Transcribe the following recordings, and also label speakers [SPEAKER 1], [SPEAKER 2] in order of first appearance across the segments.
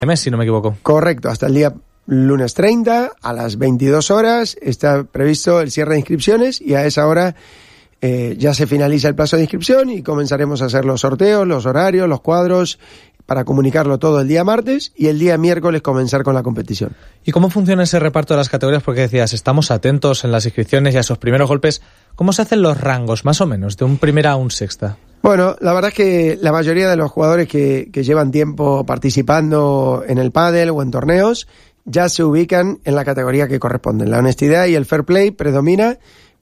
[SPEAKER 1] mes, si no me equivoco.
[SPEAKER 2] Correcto, hasta el día lunes 30 a las 22 horas está previsto el cierre de inscripciones y a esa hora ya se finaliza el plazo de inscripción y comenzaremos a hacer los sorteos, los horarios, los cuadros para comunicarlo todo el día martes y el día miércoles comenzar con la competición.
[SPEAKER 1] ¿Y cómo funciona ese reparto de las categorías? Porque decías, estamos atentos en las inscripciones y a esos primeros golpes. ¿Cómo se hacen los rangos, más o menos, de un primera a un sexta?
[SPEAKER 2] Bueno, la verdad es que la mayoría de los jugadores que llevan tiempo participando en el pádel o en torneos ya se ubican en la categoría que corresponde. La honestidad y el fair play predomina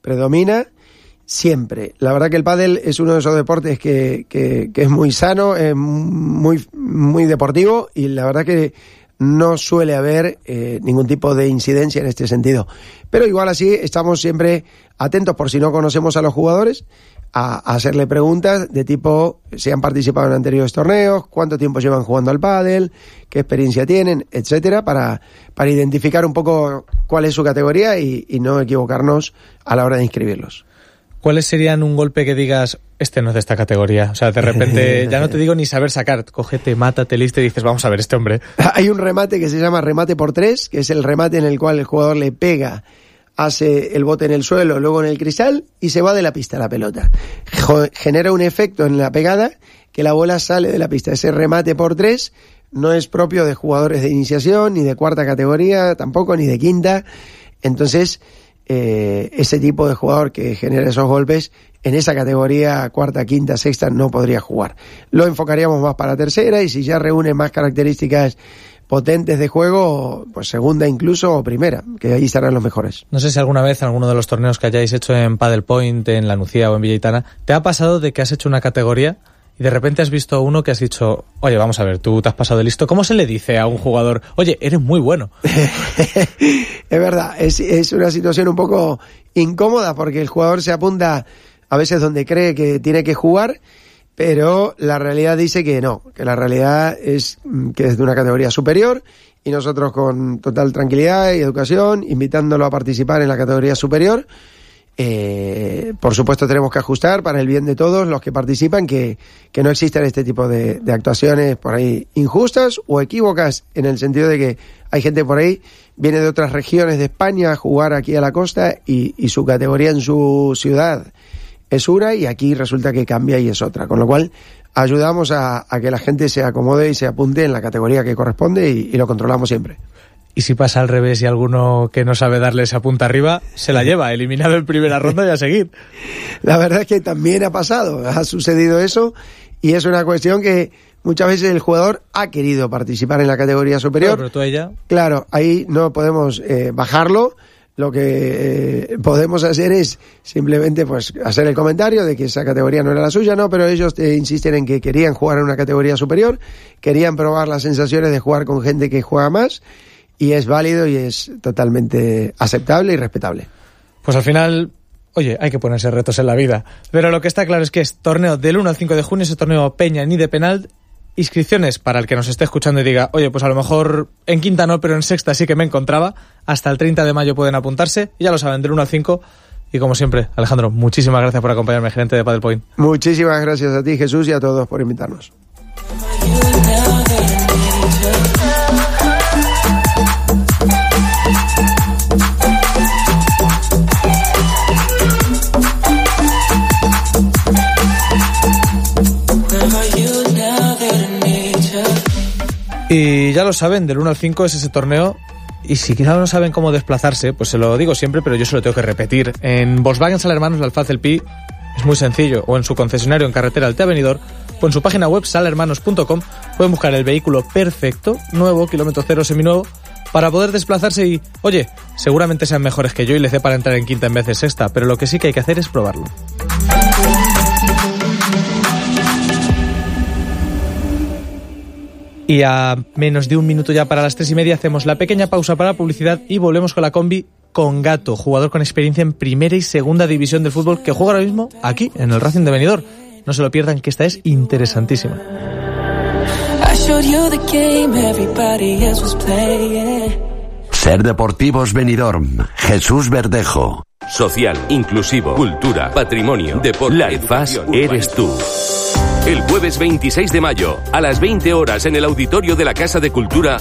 [SPEAKER 2] siempre. La verdad que el pádel es uno de esos deportes que es muy sano, muy deportivo y la verdad que no suele haber ningún tipo de incidencia en este sentido. Pero igual así estamos siempre atentos por si no conocemos a los jugadores a hacerle preguntas de tipo si han participado en anteriores torneos, cuánto tiempo llevan jugando al pádel, qué experiencia tienen, etcétera, para identificar un poco cuál es su categoría y no equivocarnos a la hora de inscribirlos.
[SPEAKER 1] ¿Cuáles serían un golpe que digas, este no es de esta categoría? O sea, de repente, ya no te digo ni saber sacar, cógete, mátate, listo y dices, vamos a ver, este hombre.
[SPEAKER 2] Hay un remate que se llama remate por 3, que es el remate en el cual el jugador le pega, hace el bote en el suelo, luego en el cristal y se va de la pista la pelota. Genera un efecto en la pegada que la bola sale de la pista. Ese remate por 3 no es propio de jugadores de iniciación, ni de cuarta categoría, tampoco, ni de quinta. Entonces, ese tipo de jugador que genera esos golpes en esa categoría cuarta, quinta, sexta no podría jugar. Lo enfocaríamos más para tercera y si ya reúne más características potentes de juego, pues segunda incluso o primera, que ahí estarán los mejores.
[SPEAKER 1] No sé si alguna vez en alguno de los torneos que hayáis hecho en Padel Point, en La Nucía o en Villa Aitana, ¿te ha pasado de que has hecho una categoría y de repente has visto uno que has dicho, oye, vamos a ver, tú te has pasado de listo? ¿Cómo se le dice a un jugador, oye, eres muy bueno?
[SPEAKER 2] Es verdad, es una situación un poco incómoda porque el jugador se apunta a veces donde cree que tiene que jugar, pero la realidad dice que no, que la realidad es que es de una categoría superior y nosotros con total tranquilidad y educación, invitándolo a participar en la categoría superior. Por supuesto tenemos que ajustar para el bien de todos los que participan que no existan este tipo de actuaciones por ahí injustas o equívocas, en el sentido de que hay gente por ahí, viene de otras regiones de España a jugar aquí a la costa y su categoría en su ciudad es una y aquí resulta que cambia y es otra, con lo cual ayudamos a que la gente se acomode y se apunte en la categoría que corresponde y lo controlamos siempre.
[SPEAKER 1] Y si pasa al revés y alguno que no sabe darle esa punta arriba, se la lleva, eliminado en primera ronda y a seguir.
[SPEAKER 2] La verdad es que también ha pasado, ha sucedido eso y es una cuestión que muchas veces el jugador ha querido participar en la categoría superior.
[SPEAKER 1] Pero tú ella.
[SPEAKER 2] Claro, ahí no podemos bajarlo. Lo que podemos hacer es simplemente pues hacer el comentario de que esa categoría no era la suya, no, pero ellos insisten en que querían jugar en una categoría superior, querían probar las sensaciones de jugar con gente que juega más. Y es válido y es totalmente aceptable y respetable.
[SPEAKER 1] Pues al final, oye, hay que ponerse retos en la vida. Pero lo que está claro es que es torneo del 1 al 5 de junio, ese torneo Peña ni de penal. Inscripciones para el que nos esté escuchando y diga, oye, pues a lo mejor en quinta no, pero en sexta sí que me encontraba. Hasta el 30 de mayo pueden apuntarse. Y ya lo saben, del 1 al 5. Y como siempre, Alejandro, muchísimas gracias por acompañarme, gerente de Padel Point.
[SPEAKER 2] Muchísimas gracias a ti, Jesús, y a todos por invitarnos.
[SPEAKER 1] Y ya lo saben, del 1 al 5 es ese torneo. Y si quizás no saben cómo desplazarse, pues se lo digo siempre, pero yo se lo tengo que repetir. En Volkswagen Salermanos, la Alfaz del Pi, es muy sencillo. O en su concesionario en carretera Altea Benidorm, o en su página web salermanos.com, pueden buscar el vehículo perfecto, nuevo, kilómetro cero, seminuevo, para poder desplazarse y, oye, seguramente sean mejores que yo y les dé para entrar en quinta en vez de sexta, pero lo que sí que hay que hacer es probarlo. Y a menos de un minuto ya para las 3:30 hacemos la pequeña pausa para publicidad y volvemos con la combi con Gato, jugador con experiencia en primera y segunda división del fútbol que juega ahora mismo aquí en el Racing de Benidorm. No se lo pierdan, que esta es interesantísima.
[SPEAKER 3] Ser Deportivos Benidorm, Jesús Verdejo.
[SPEAKER 4] Social, inclusivo, cultura, patrimonio, deporte. La EFAS eres tú. El jueves 26 de mayo, a las 20 horas en el Auditorio de la Casa de Cultura,